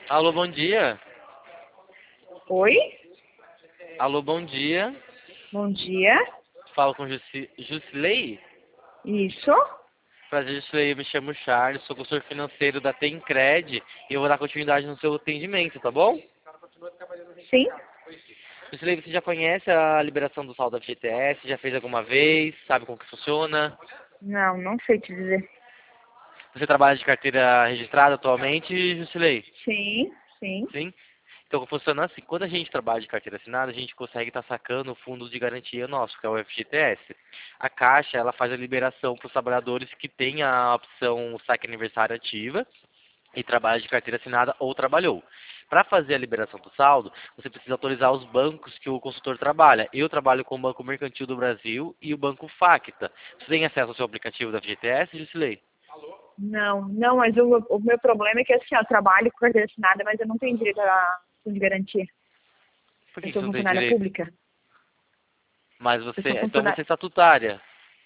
Alô, bom dia. Oi, Alô, bom dia. bom dia. Falo com Jusilei. Isso? Prazer, Jusilei. Eu me chamo Charles, sou consultor financeiro da Tencred e eu vou dar continuidade no seu atendimento, tá bom? Sim? Jusilei, você já conhece a liberação do saldo da FGTS? Já fez alguma vez? Sabe como que funciona? Não, não sei te dizer. Você trabalha de carteira registrada atualmente, Jusilei? Sim, sim. Sim? Então, funciona assim. Quando a gente trabalha de carteira assinada, a gente consegue estar sacando o fundo de garantia nosso, que é o FGTS. A Caixa, ela faz a liberação para os trabalhadores que têm a opção saque aniversário ativa e trabalha de carteira assinada ou trabalhou. Para fazer a liberação do saldo, você precisa autorizar os bancos que o consultor trabalha. Eu trabalho com o Banco Mercantil do Brasil e o Banco Facta. Você tem acesso ao seu aplicativo da FGTS, Jusilei? Não, mas o meu problema é que assim, eu trabalho com carteira assinada, mas eu não tenho direito a fundo de garantia. Por Eu que sou você não tem funcionária direito? pública. Mas Eu sou você, então você funcionária. é estatutária.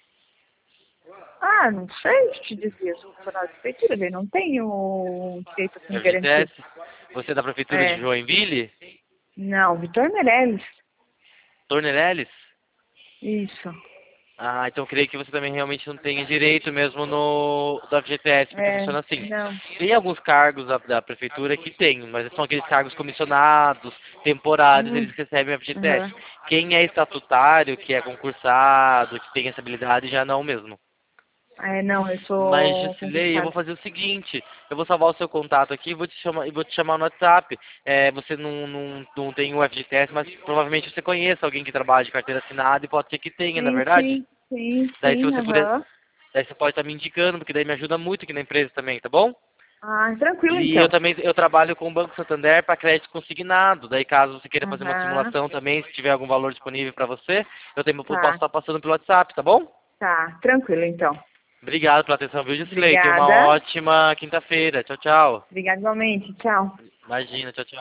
Ah, não sei te dizer, eu sou funcionária da prefeitura, eu não tenho direito a fundo de garantia. FGTS? Você é da Prefeitura de É. Joinville? Não, Vitor Meirelles. Tornereles? Isso. Ah, então eu creio que você também realmente não tenha direito mesmo no do FGTS, porque É, funciona assim. não. Tem alguns cargos da prefeitura que tem, mas são aqueles cargos comissionados, temporários, eles recebem FGTS. Aham. Quem é estatutário, que é concursado, que tem essa habilidade, já não mesmo. É, não, eu Mas, sou Jusilei, eu vou concursada. fazer o seguinte, eu vou salvar o seu contato aqui e vou te chamar no WhatsApp. Você não tem o FGTS, mas provavelmente você conhece alguém que trabalha de carteira assinada e pode ser que tenha, na Sim, verdade? sim, sim, Daí se sim, você puder, aham. daí você pode estar me indicando, porque daí me ajuda muito aqui na empresa também, tá bom? Ah, tranquilo E eu então. também eu trabalho com o Banco Santander para crédito consignado. Daí caso você queira fazer uma Aham. simulação também, se tiver algum valor disponível para você, eu posso Tá, estar passando pelo WhatsApp, tá bom? tá, tranquilo então. Obrigado pela atenção, viu, Jusilei? Tenha uma Obrigada. ótima quinta-feira. Tchau, tchau. Obrigada igualmente. Tchau. Imagina, tchau, tchau.